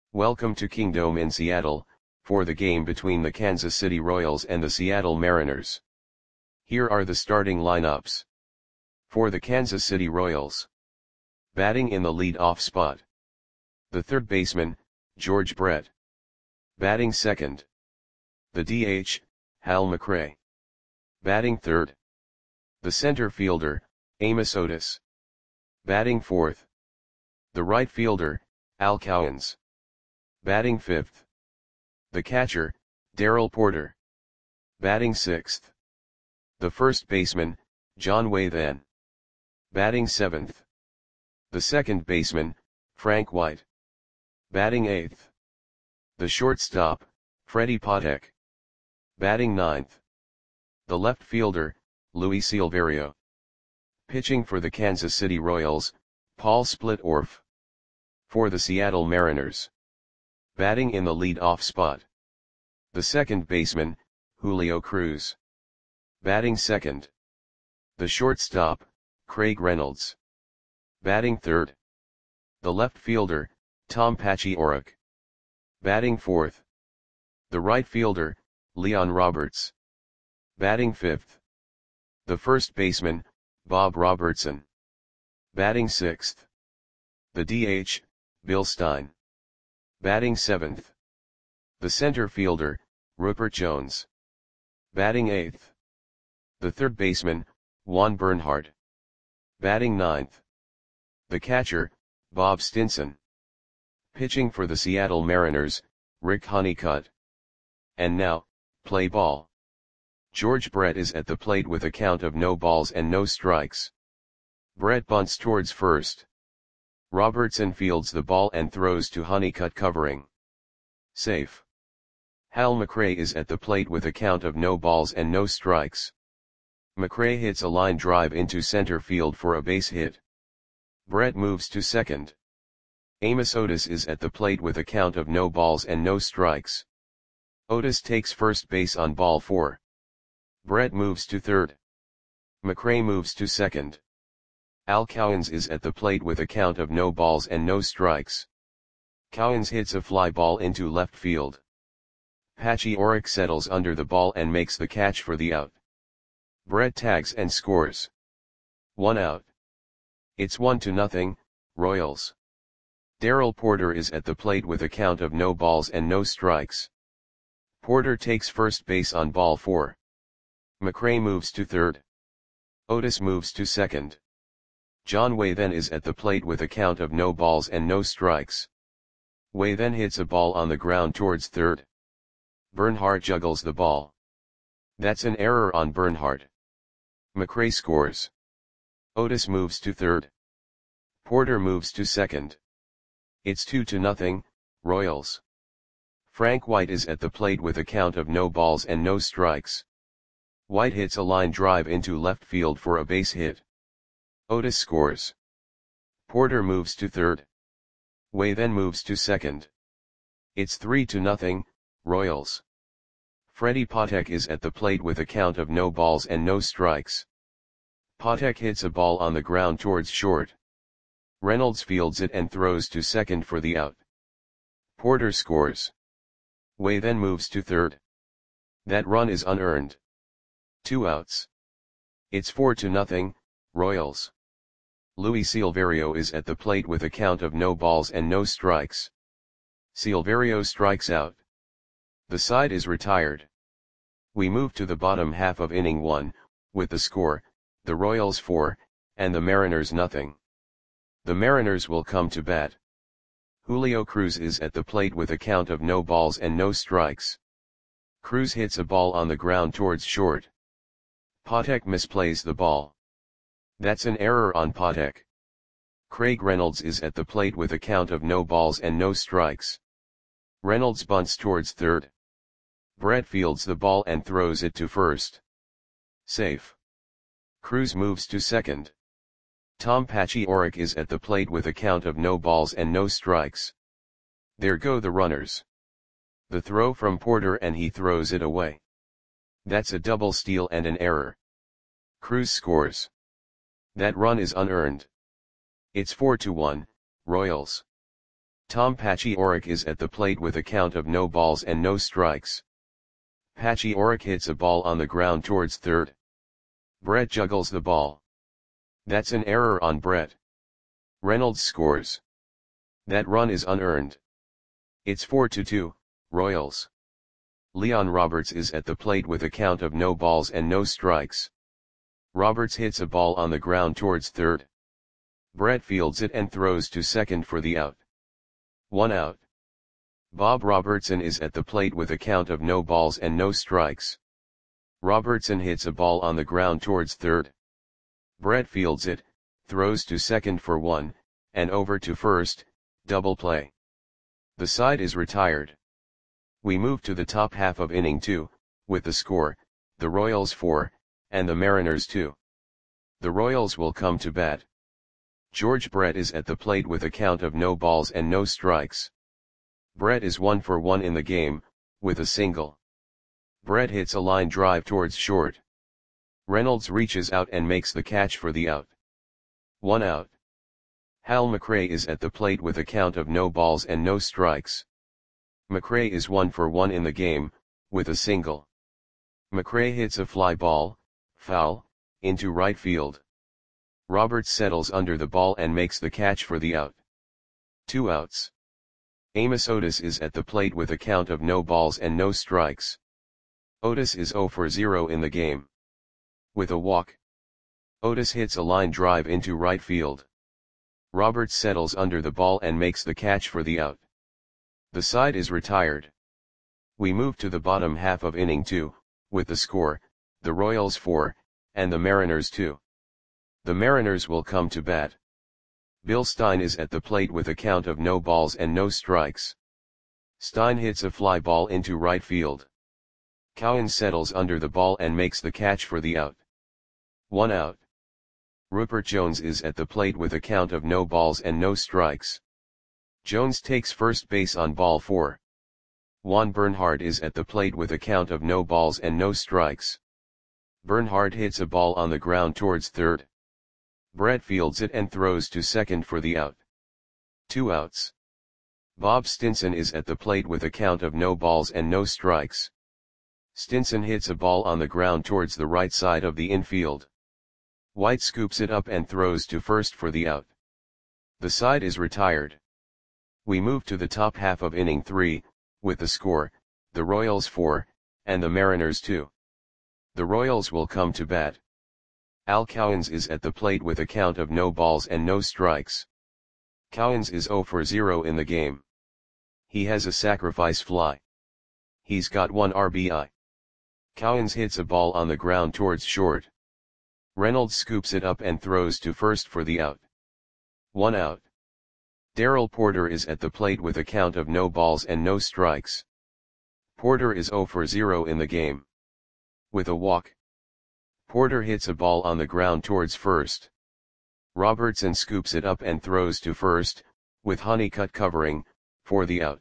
Welcome to Kingdome in Seattle, for the game between the Kansas City Royals and the Seattle Mariners. Here are the starting lineups. For the Kansas City Royals. Batting in the lead-off spot. The third baseman, George Brett. Batting second. The DH, Hal McRae. Batting third. The center fielder, Amos Otis. Batting fourth. The right fielder, Al Cowens. Batting fifth. The catcher, Darrell Porter. Batting sixth. The first baseman, John Wathan. Batting seventh. The second baseman, Frank White. Batting eighth. The shortstop, Freddie Patek. Batting ninth. The left fielder, Luis Silverio. Pitching for the Kansas City Royals, Paul Splitorf. For the Seattle Mariners. Batting in the lead-off spot. The second baseman, Julio Cruz. Batting second. The shortstop, Craig Reynolds. Batting third. The left fielder, Tom Paciorek. Batting fourth. The right fielder, Leon Roberts. Batting fifth. The first baseman, Bob Robertson. Batting sixth. The DH, Bill Stein. Batting seventh. The center fielder, Rupert Jones. Batting eighth. The third baseman, Juan Bernhardt. Batting ninth. The catcher, Bob Stinson. Pitching for the Seattle Mariners, Rick Honeycutt. And now, play ball. George Brett is at the plate with a count of no balls and no strikes. Brett bunts towards first. Robertson fields the ball and throws to Honeycutt covering. Safe. Hal McRae is at the plate with a count of no balls and no strikes. McRae hits a line drive into center field for a base hit. Brett moves to second. Amos Otis is at the plate with a count of no balls and no strikes. Otis takes first base on ball 4. Brett moves to third. McRae moves to second. Al Cowens is at the plate with a count of no balls and no strikes. Cowens hits a fly ball into left field. Paciorek settles under the ball and makes the catch for the out. Brett tags and scores. 1 out. It's 1-0, Royals. Darrell Porter is at the plate with a count of no balls and no strikes. Porter takes first base on ball 4. McRae moves to third. Otis moves to second. John Wathan is at the plate with a count of no balls and no strikes. Wathan hits a ball on the ground towards third. Bernhardt juggles the ball. That's an error on Bernhardt. McRae scores. Otis moves to third. Porter moves to second. It's 2-0, Royals. Frank White is at the plate with a count of no balls and no strikes. White hits a line drive into left field for a base hit. Otis scores. Porter moves to third. Wathan moves to second. It's 3-0, Royals. Freddie Patek is at the plate with a count of no balls and no strikes. Patek hits a ball on the ground towards short. Reynolds fields it and throws to second for the out. Porter scores. Wathan moves to third. That run is unearned. 2 outs. It's 4-0, Royals. Luis Silverio is at the plate with a count of no balls and no strikes. Silverio strikes out. The side is retired. We move to the bottom half of inning 1, with the score, the Royals 4, and the Mariners 0. The Mariners will come to bat. Julio Cruz is at the plate with a count of no balls and no strikes. Cruz hits a ball on the ground towards short. Patek misplays the ball. That's an error on Patek. Craig Reynolds is at the plate with a count of no balls and no strikes. Reynolds bunts towards third. Brett fields the ball and throws it to first. Safe. Cruz moves to second. Tom Paciorek is at the plate with a count of no balls and no strikes. There go the runners. The throw from Porter and he throws it away. That's a double steal and an error. Cruz scores. That run is unearned. It's 4-1, Royals. Tom Pachioric is at the plate with a count of no balls and no strikes. Pachioric hits a ball on the ground towards third. Brett juggles the ball. That's an error on Brett. Reynolds scores. That run is unearned. It's 4-2, Royals. Leon Roberts is at the plate with a count of no balls and no strikes. Roberts hits a ball on the ground towards third. Brett fields it and throws to second for the out. 1 out. Bob Robertson is at the plate with a count of no balls and no strikes. Robertson hits a ball on the ground towards third. Brett fields it, throws to second for 1, and over to first, double play. The side is retired. We move to the top half of inning 2, with the score, the Royals 4, and the Mariners 2. The Royals will come to bat. George Brett is at the plate with a count of no balls and no strikes. Brett is 1 for 1 in the game, with a single. Brett hits a line drive towards short. Reynolds reaches out and makes the catch for the out. 1 out. Hal McRae is at the plate with a count of no balls and no strikes. McRae is 1 for 1 in the game, with a single. McRae hits a fly ball, foul, into right field. Roberts settles under the ball and makes the catch for the out. 2 outs. Amos Otis is at the plate with a count of no balls and no strikes. Otis is 0 for 0 in the game. With a walk. Otis hits a line drive into right field. Roberts settles under the ball and makes the catch for the out. The side is retired. We move to the bottom half of inning 2, with the score, the Royals 4, and the Mariners 2. The Mariners will come to bat. Bill Stein is at the plate with a count of no balls and no strikes. Stein hits a fly ball into right field. Cowan settles under the ball and makes the catch for the out. 1 out. Rupert Jones is at the plate with a count of no balls and no strikes. Jones takes first base on ball 4. Juan Bernhardt is at the plate with a count of no balls and no strikes. Bernhardt hits a ball on the ground towards third. Brett fields it and throws to second for the out. 2 outs. Bob Stinson is at the plate with a count of no balls and no strikes. Stinson hits a ball on the ground towards the right side of the infield. White scoops it up and throws to first for the out. The side is retired. We move to the top half of inning 3, with the score, the Royals 4, and the Mariners 2. The Royals will come to bat. Al Cowens is at the plate with a count of no balls and no strikes. Cowens is 0 for 0 in the game. He has a sacrifice fly. He's got 1 RBI. Cowens hits a ball on the ground towards short. Reynolds scoops it up and throws to first for the out. 1 out. Darrell Porter is at the plate with a count of no balls and no strikes. Porter is 0 for 0 in the game. With a walk. Porter hits a ball on the ground towards first. Robertson scoops it up and throws to first, with Honeycutt covering, for the out.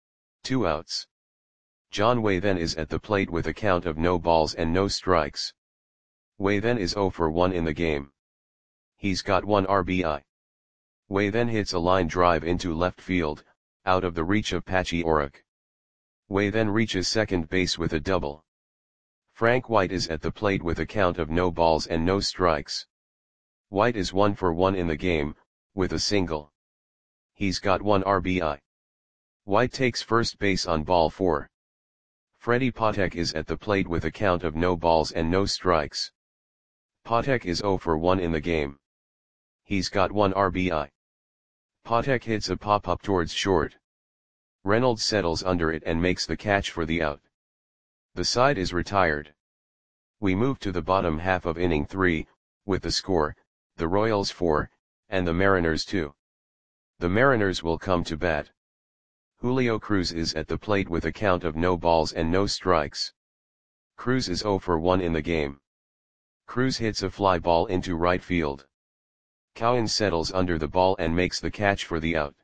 2 outs. John Waythen is at the plate with a count of no balls and no strikes. Waythen is 0 for 1 in the game. He's got 1 RBI. Waythen hits a line drive into left field, out of the reach of Pachioric. Waythen reaches second base with a double. Frank White is at the plate with a count of no balls and no strikes. White is 1 for 1 in the game, with a single. He's got 1 RBI. White takes first base on ball 4. Freddie Patek is at the plate with a count of no balls and no strikes. Patek is 0 for 1 in the game. He's got 1 RBI. Patek hits a pop-up towards short. Reynolds settles under it and makes the catch for the out. The side is retired. We move to the bottom half of inning 3, with the score, the Royals 4, and the Mariners 2. The Mariners will come to bat. Julio Cruz is at the plate with a count of no balls and no strikes. Cruz is 0 for 1 in the game. Cruz hits a fly ball into right field. Cowan settles under the ball and makes the catch for the out.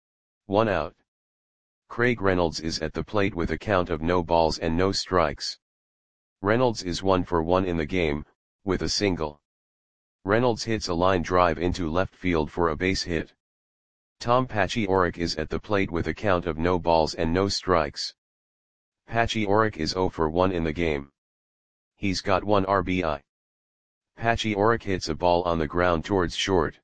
1 out. Craig Reynolds is at the plate with a count of no balls and no strikes. Reynolds is 1 for 1 in the game, with a single. Reynolds hits a line drive into left field for a base hit. Tom Pachioric is at the plate with a count of no balls and no strikes. Pachioric is 0 for 1 in the game. He's got 1 RBI. Pachioric hits a ball on the ground towards short.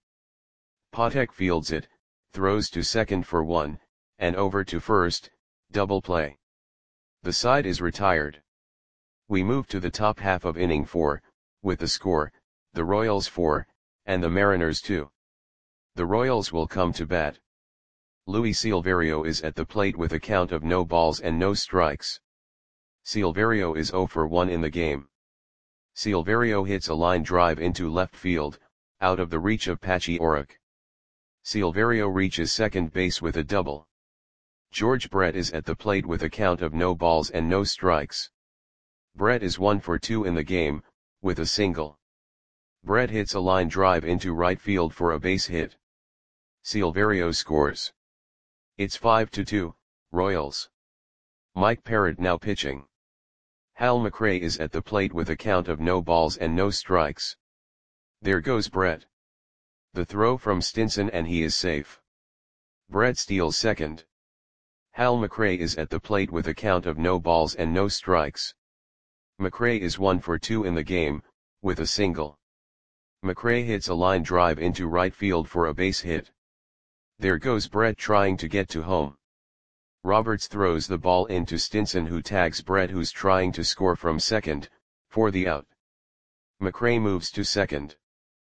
Patek fields it, throws to second for 1, and over to first, double play. The side is retired. We move to the top half of inning 4, with the score, the Royals 4, and the Mariners 2. The Royals will come to bat. Luis Silverio is at the plate with a count of no balls and no strikes. Silverio is 0 for 1 in the game. Silverio hits a line drive into left field, out of the reach of Pachioric. Silverio reaches second base with a double. George Brett is at the plate with a count of no balls and no strikes. Brett is 1 for 2 in the game, with a single. Brett hits a line drive into right field for a base hit. Silverio scores. It's 5-2, Royals. Mike Parrott now pitching. Hal McRae is at the plate with a count of no balls and no strikes. There goes Brett. The throw from Stinson and he is safe. Brett steals second. Hal McRae is at the plate with a count of no balls and no strikes. McRae is 1 for 2 in the game, with a single. McRae hits a line drive into right field for a base hit. There goes Brett trying to get to home. Roberts throws the ball into Stinson, who tags Brett, who's trying to score from second, for the out. McRae moves to second.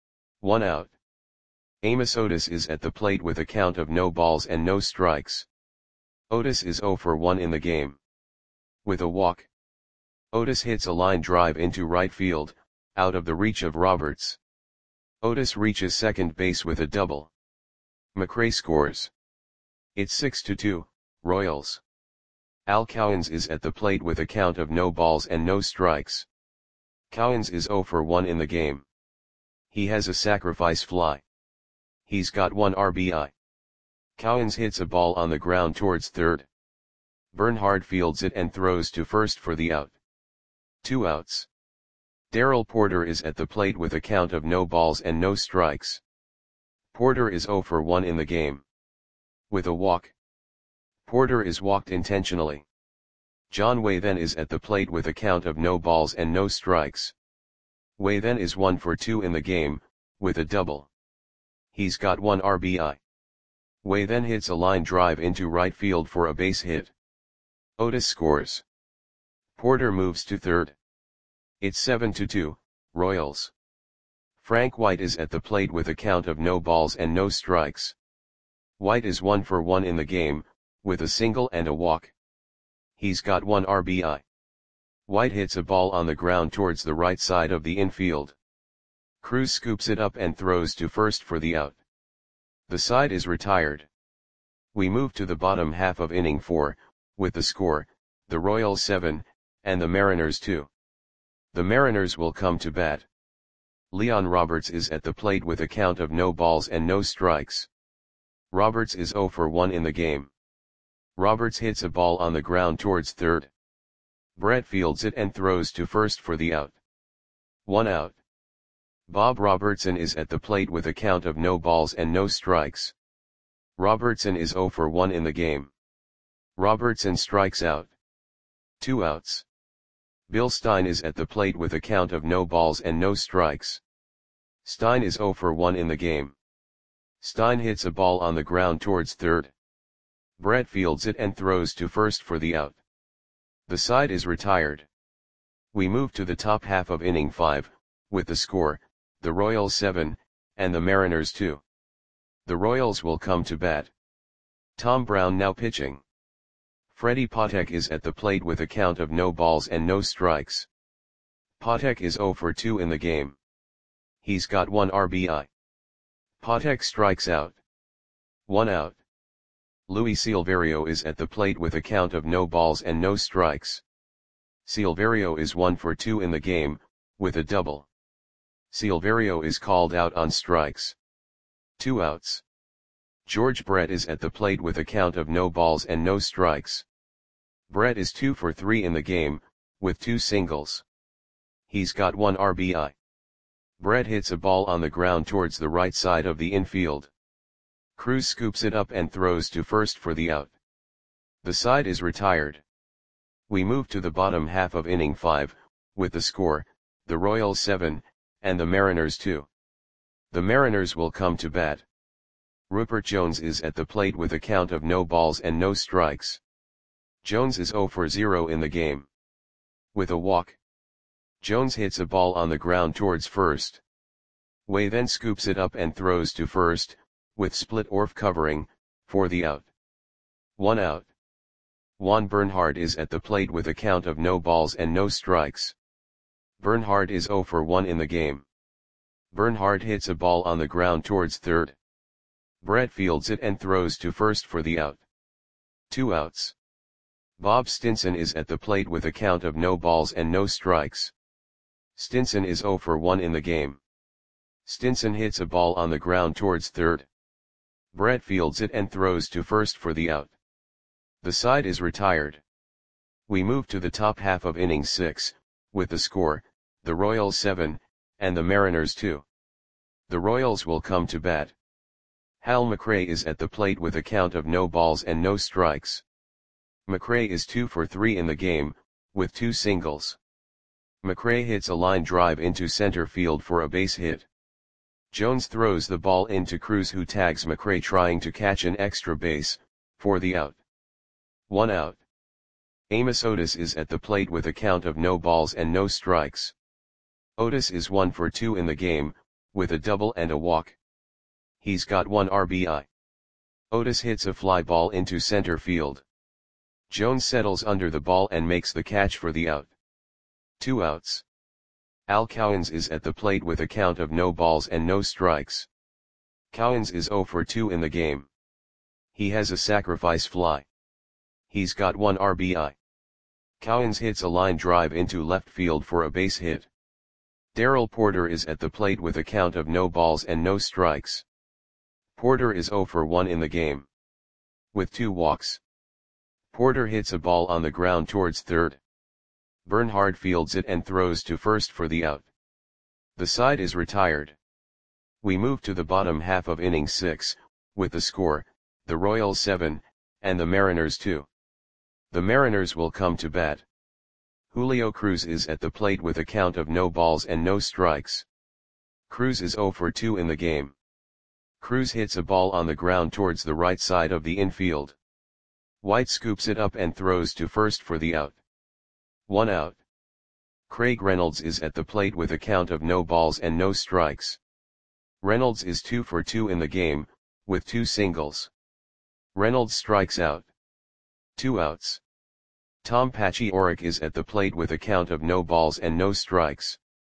1 out. Amos Otis is at the plate with a count of no balls and no strikes. Otis is 0 for 1 in the game. With a walk. Otis hits a line drive into right field, out of the reach of Roberts. Otis reaches second base with a double. McRae scores. It's 6-2, Royals. Al Cowens is at the plate with a count of no balls and no strikes. Cowens is 0 for 1 in the game. He has a sacrifice fly. He's got 1 RBI. Cowens hits a ball on the ground towards third. Bernhard fields it and throws to first for the out. 2 outs. Darrell Porter is at the plate with a count of no balls and no strikes. Porter is 0 for 1 in the game. With a walk. Porter is walked intentionally. John Waythen is at the plate with a count of no balls and no strikes. Waythen is 1 for 2 in the game, with a double. He's got 1 RBI. Waythen hits a line drive into right field for a base hit. Otis scores. Porter moves to third. It's 7-2, Royals. Frank White is at the plate with a count of no balls and no strikes. White is 1 for 1 in the game, with a single and a walk. He's got 1 RBI. White hits a ball on the ground towards the right side of the infield. Cruz scoops it up and throws to first for the out. The side is retired. We move to the bottom half of inning 4, with the score, the Royals 7, and the Mariners 2. The Mariners will come to bat. Leon Roberts is at the plate with a count of no balls and no strikes. Roberts is 0 for 1 in the game. Roberts hits a ball on the ground towards third. Brett fields it and throws to first for the out. 1 out. Bob Robertson is at the plate with a count of no balls and no strikes. Robertson is 0 for 1 in the game. Robertson strikes out. 2 outs. Bill Stein is at the plate with a count of no balls and no strikes. Stein is 0 for 1 in the game. Stein hits a ball on the ground towards third. Brett fields it and throws to first for the out. The side is retired. We move to the top half of inning 5, with the score, the Royals 7, and the Mariners 2. The Royals will come to bat. Tom Brown now pitching. Freddie Patek is at the plate with a count of no balls and no strikes. Patek is 0 for 2 in the game. He's got 1 RBI. Patek strikes out. 1 out. Luis Silverio is at the plate with a count of no balls and no strikes. Silverio is 1 for 2 in the game, with a double. Silverio is called out on strikes. 2 outs. George Brett is at the plate with a count of no balls and no strikes. Brett is 2 for 3 in the game, with 2 singles. He's got 1 RBI. Brett hits a ball on the ground towards the right side of the infield. Cruz scoops it up and throws to first for the out. The side is retired. We move to the bottom half of inning 5, with the score, the Royals 7, and the Mariners 2. The Mariners will come to bat. Rupert Jones is at the plate with a count of no balls and no strikes. Jones is 0 for 0 in the game. With a walk, Jones hits a ball on the ground towards first. Way then scoops it up and throws to first, with split orf covering, for the out. 1 out. Juan Bernhardt is at the plate with a count of no balls and no strikes. Bernhardt is 0 for 1 in the game. Bernhardt hits a ball on the ground towards third. Brett fields it and throws to first for the out. 2 outs. Bob Stinson is at the plate with a count of no balls and no strikes. Stinson is 0 for 1 in the game. Stinson hits a ball on the ground towards third. Brett fields it and throws to first for the out. The side is retired. We move to the top half of inning 6, with the score, the Royals 7, and the Mariners 2. The Royals will come to bat. Hal McRae is at the plate with a count of no balls and no strikes. McRae is 2 for 3 in the game, with 2 singles. McRae hits a line drive into center field for a base hit. Jones throws the ball into Cruz, who tags McRae trying to catch an extra base, for the out. 1 out. Amos Otis is at the plate with a count of no balls and no strikes. Otis is 1 for 2 in the game, with a double and a walk. He's got 1 RBI. Otis hits a fly ball into center field. Jones settles under the ball and makes the catch for the out. 2 outs. Al Cowens is at the plate with a count of no balls and no strikes. Cowens is 0 for 2 in the game. He has a sacrifice fly. He's got 1 RBI. Cowens hits a line drive into left field for a base hit. Darrell Porter is at the plate with a count of no balls and no strikes. Porter is 0 for 1 in the game. With 2 walks, Porter hits a ball on the ground towards third. Bernhardt fields it and throws to first for the out. The side is retired. We move to the bottom half of inning 6, with the score, the Royals 7, and the Mariners 2. The Mariners will come to bat. Julio Cruz is at the plate with a count of no balls and no strikes. Cruz is 0 for 2 in the game. Cruz hits a ball on the ground towards the right side of the infield. White scoops it up and throws to first for the out. 1 out. Craig Reynolds is at the plate with a count of no balls and no strikes. Reynolds is 2 for 2 in the game, with 2 singles. Reynolds strikes out. 2 outs. Tom Paciorek is at the plate with a count of no balls and no strikes.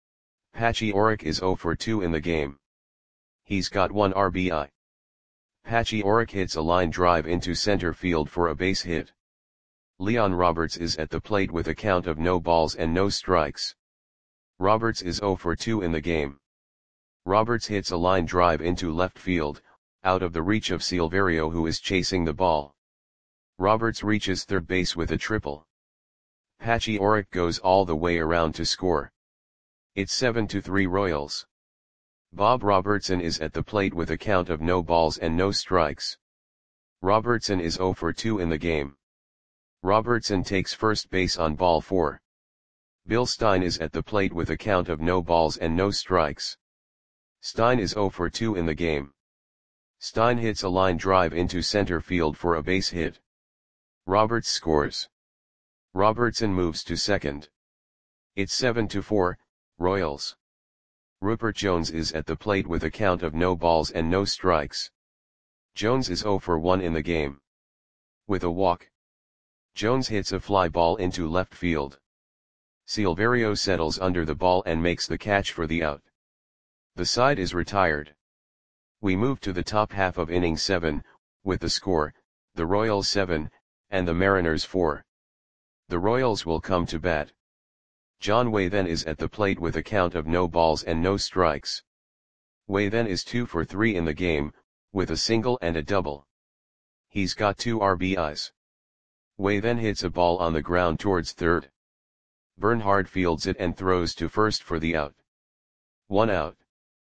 Paciorek is 0 for 2 in the game. He's got 1 RBI. Paciorek hits a line drive into center field for a base hit. Leon Roberts is at the plate with a count of no balls and no strikes. Roberts is 0 for 2 in the game. Roberts hits a line drive into left field, out of the reach of Silverio, who is chasing the ball. Roberts reaches third base with a triple. Paciorek goes all the way around to score. It's 7-3 Royals. Bob Robertson is at the plate with a count of no balls and no strikes. Robertson is 0 for 2 in the game. Robertson takes first base on ball 4. Bill Stein is at the plate with a count of no balls and no strikes. Stein is 0 for 2 in the game. Stein hits a line drive into center field for a base hit. Roberts scores. Robertson moves to second. It's 7-4, Royals. Rupert Jones is at the plate with a count of no balls and no strikes. Jones is 0 for 1 in the game. With a walk, Jones hits a fly ball into left field. Silverio settles under the ball and makes the catch for the out. The side is retired. We move to the top half of inning 7, with the score, the Royals 7, and the Mariners 4. The Royals will come to bat. John Way then is at the plate with a count of no balls and no strikes. Way then is 2 for 3 in the game, with a single and a double. He's got 2 RBIs. Way then hits a ball on the ground towards third. Bernhardt fields it and throws to first for the out. 1 out.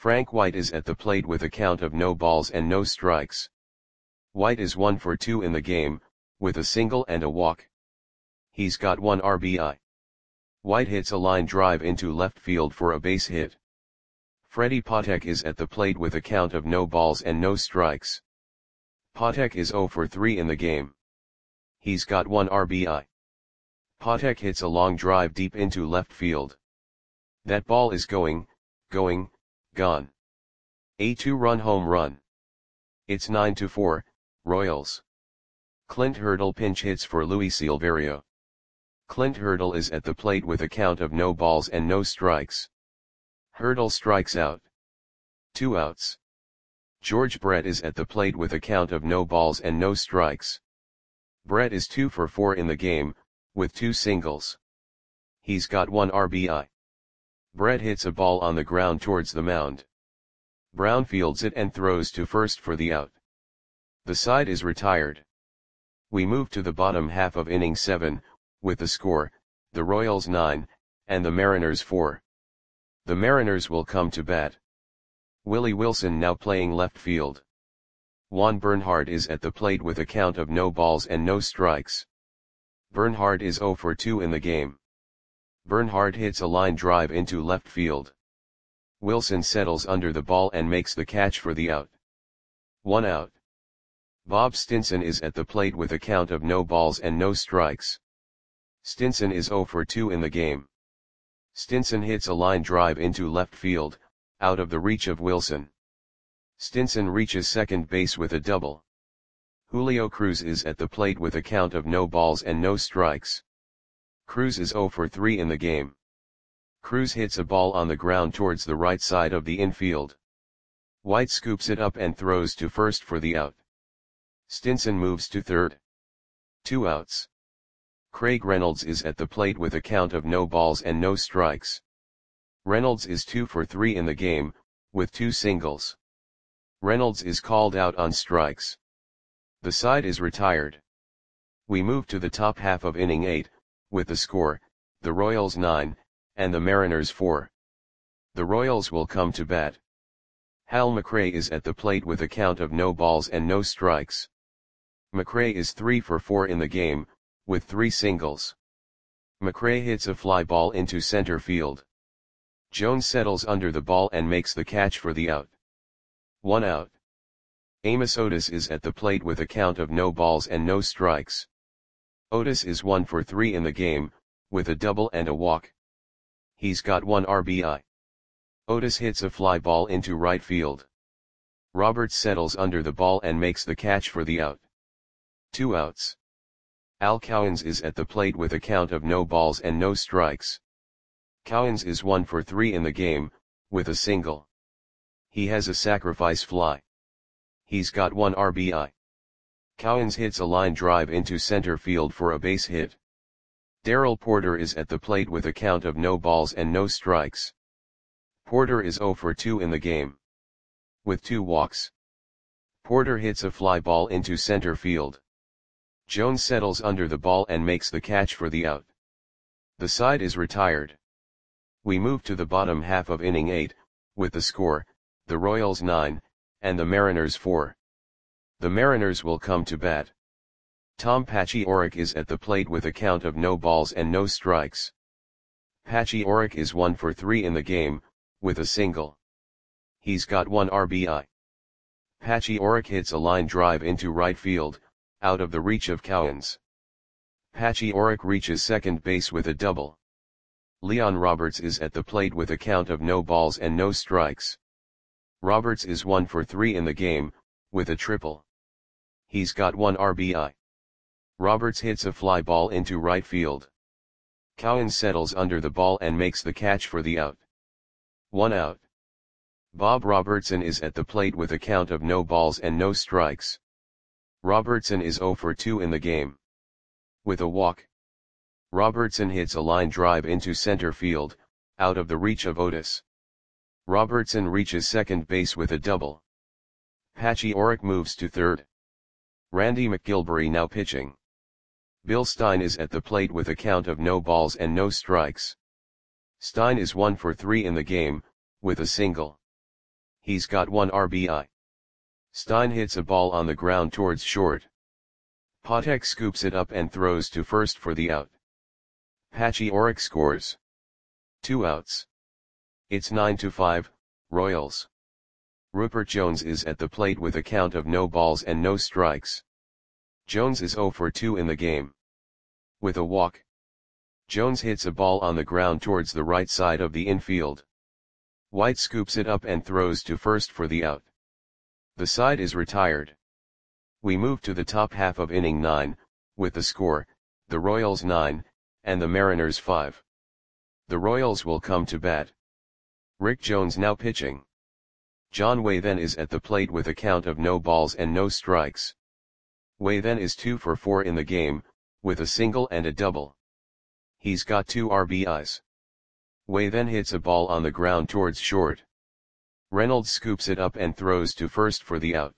Frank White is at the plate with a count of no balls and no strikes. White is 1 for 2 in the game, with a single and a walk. He's got 1 RBI. White hits a line drive into left field for a base hit. Freddie Patek is at the plate with a count of no balls and no strikes. Patek is 0 for 3 in the game. He's got 1 RBI. Patek hits a long drive deep into left field. That ball is going, gone. A 2-run home run. It's 9-4, Royals. Clint Hurdle pinch hits for Luis Silverio. Clint Hurdle is at the plate with a count of no balls and no strikes. Hurdle strikes out. 2 outs. George Brett is at the plate with a count of no balls and no strikes. Brett is 2 for 4 in the game, with 2 singles. He's got 1 RBI. Brett hits a ball on the ground towards the mound. Brown fields it and throws to first for the out. The side is retired. We move to the bottom half of inning 7, with the score, the Royals 9, and the Mariners 4. The Mariners will come to bat. Willie Wilson now playing left field. Juan Bernhardt is at the plate with a count of no balls and no strikes. Bernhardt is 0 for 2 in the game. Bernhardt hits a line drive into left field. Wilson settles under the ball and makes the catch for the out. 1 out. Bob Stinson is at the plate with a count of no balls and no strikes. Stinson is 0 for 2 in the game. Stinson hits a line drive into left field, out of the reach of Wilson. Stinson reaches second base with a double. Julio Cruz is at the plate with a count of no balls and no strikes. Cruz is 0 for 3 in the game. Cruz hits a ball on the ground towards the right side of the infield. White scoops it up and throws to first for the out. Stinson moves to third. 2 outs. Craig Reynolds is at the plate with a count of no balls and no strikes. Reynolds is 2 for 3 in the game, with 2 singles. Reynolds is called out on strikes. The side is retired. We move to the top half of inning 8, with the score, the Royals 9, and the Mariners 4. The Royals will come to bat. Hal McRae is at the plate with a count of no balls and no strikes. McRae is 3 for 4 in the game, with 3 singles. McRae hits a fly ball into center field. Jones settles under the ball and makes the catch for the out. 1 out. Amos Otis is at the plate with a count of no balls and no strikes. Otis is 1 for 3 in the game, with a double and a walk. He's got 1 RBI. Otis hits a fly ball into right field. Roberts settles under the ball and makes the catch for the out. 2 outs. Al Cowens is at the plate with a count of no balls and no strikes. Cowens is 1 for 3 in the game, with a single. He has a sacrifice fly. He's got 1 RBI. Cowens hits a line drive into center field for a base hit. Darrell Porter is at the plate with a count of no balls and no strikes. Porter is 0 for 2 in the game. With 2 walks. Porter hits a fly ball into center field. Jones settles under the ball and makes the catch for the out. The side is retired. We move to the bottom half of inning 8, with the score, the Royals 9, and the Mariners 4. The Mariners will come to bat. Tom Paciorek is at the plate with a count of no balls and no strikes. Paciorek is 1 for 3 in the game, with a single. He's got 1 RBI. Paciorek hits a line drive into right field, out of the reach of Cowens. Paciorek reaches second base with a double. Leon Roberts is at the plate with a count of no balls and no strikes. Roberts is 1 for 3 in the game, with a triple. He's got 1 RBI. Roberts hits a fly ball into right field. Cowens settles under the ball and makes the catch for the out. 1 out. Bob Robertson is at the plate with a count of no balls and no strikes. Robertson is 0 for 2 in the game. With a walk. Robertson hits a line drive into center field, out of the reach of Otis. Robertson reaches second base with a double. Paciorek moves to third. Randy McGilvery now pitching. Bill Stein is at the plate with a count of no balls and no strikes. Stein is 1 for 3 in the game, with a single. He's got 1 RBI. Stein hits a ball on the ground towards short. Patek scoops it up and throws to first for the out. Pachioric scores. 2 outs. It's 9-5, Royals. Rupert Jones is at the plate with a count of no balls and no strikes. Jones is 0 for 2 in the game. With a walk. Jones hits a ball on the ground towards the right side of the infield. White scoops it up and throws to first for the out. The side is retired. We move to the top half of inning 9, with the score, the Royals 9, and the Mariners 5. The Royals will come to bat. Rick Jones now pitching. John Way then is at the plate with a count of no balls and no strikes. Way then is 2 for 4 in the game, with a single and a double. He's got 2 RBIs. Way then hits a ball on the ground towards short. Reynolds scoops it up and throws to first for the out.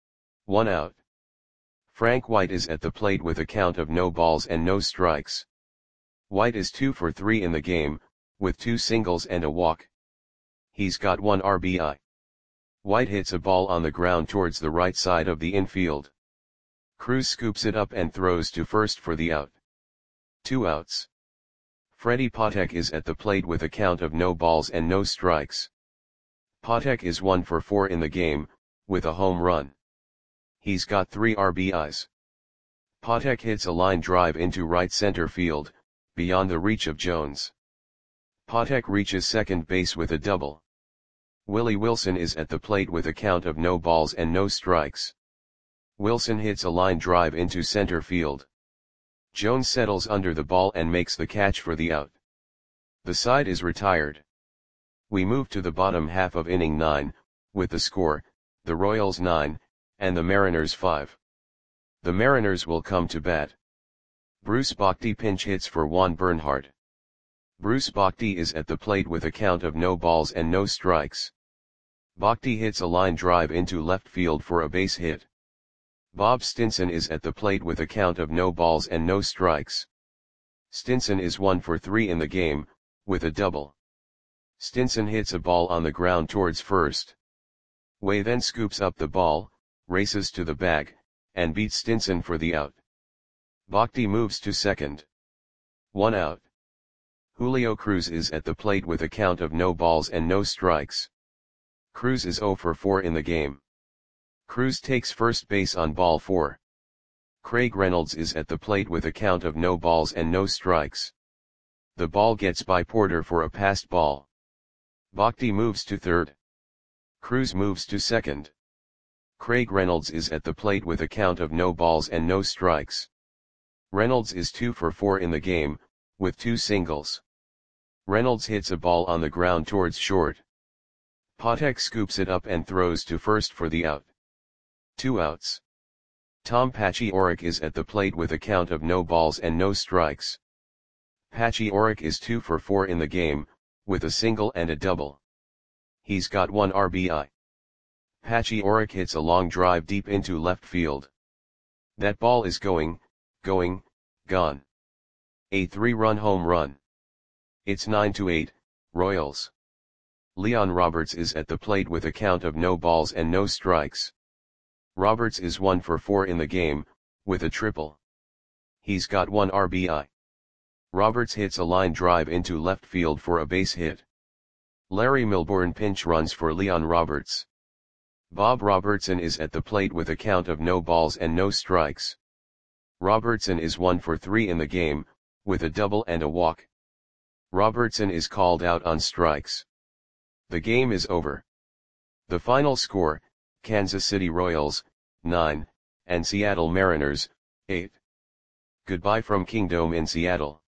1 out. Frank White is at the plate with a count of no balls and no strikes. White is 2 for 3 in the game, with 2 singles and a walk. He's got 1 RBI. White hits a ball on the ground towards the right side of the infield. Cruz scoops it up and throws to first for the out. 2 outs. Freddie Patek is at the plate with a count of no balls and no strikes. Patek is 1 for 4 in the game, with a home run. He's got 3 RBIs. Patek hits a line drive into right center field, beyond the reach of Jones. Patek reaches second base with a double. Willie Wilson is at the plate with a count of no balls and no strikes. Wilson hits a line drive into center field. Jones settles under the ball and makes the catch for the out. The side is retired. We move to the bottom half of inning 9, with the score, the Royals 9, and the Mariners 5. The Mariners will come to bat. Bruce Bochy pinch hits for Juan Bernhardt. Bruce Bochy is at the plate with a count of no balls and no strikes. Bochy hits a line drive into left field for a base hit. Bob Stinson is at the plate with a count of no balls and no strikes. Stinson is 1 for 3 in the game, with a double. Stinson hits a ball on the ground towards first. Way then scoops up the ball, races to the bag, and beats Stinson for the out. Bochy moves to second. 1 out. Julio Cruz is at the plate with a count of no balls and no strikes. Cruz is 0 for 4 in the game. Cruz takes first base on ball 4. Craig Reynolds is at the plate with a count of no balls and no strikes. The ball gets by Porter for a passed ball. Bochy moves to third. Cruz moves to second. Craig Reynolds is at the plate with a count of no balls and no strikes. Reynolds is 2 for 4 in the game, with 2 singles. Reynolds hits a ball on the ground towards short. Patek scoops it up and throws to first for the out. 2 outs. Tom Pachioric is at the plate with a count of no balls and no strikes. Pachioric is 2 for 4 in the game, with a single and a double. He's got 1 RBI. Pachioric hits a long drive deep into left field. That ball is gone. A 3-run home run. It's 9-8, Royals. Leon Roberts is at the plate with a count of no balls and no strikes. Roberts is 1 for 4 in the game, with a triple. He's got 1 RBI. Roberts hits a line drive into left field for a base hit. Larry Milbourne pinch runs for Leon Roberts. Bob Robertson is at the plate with a count of no balls and no strikes. Robertson is 1 for 3 in the game, with a double and a walk. Robertson is called out on strikes. The game is over. The final score, Kansas City Royals, 9, and Seattle Mariners, 8. Goodbye from Kingdome in Seattle.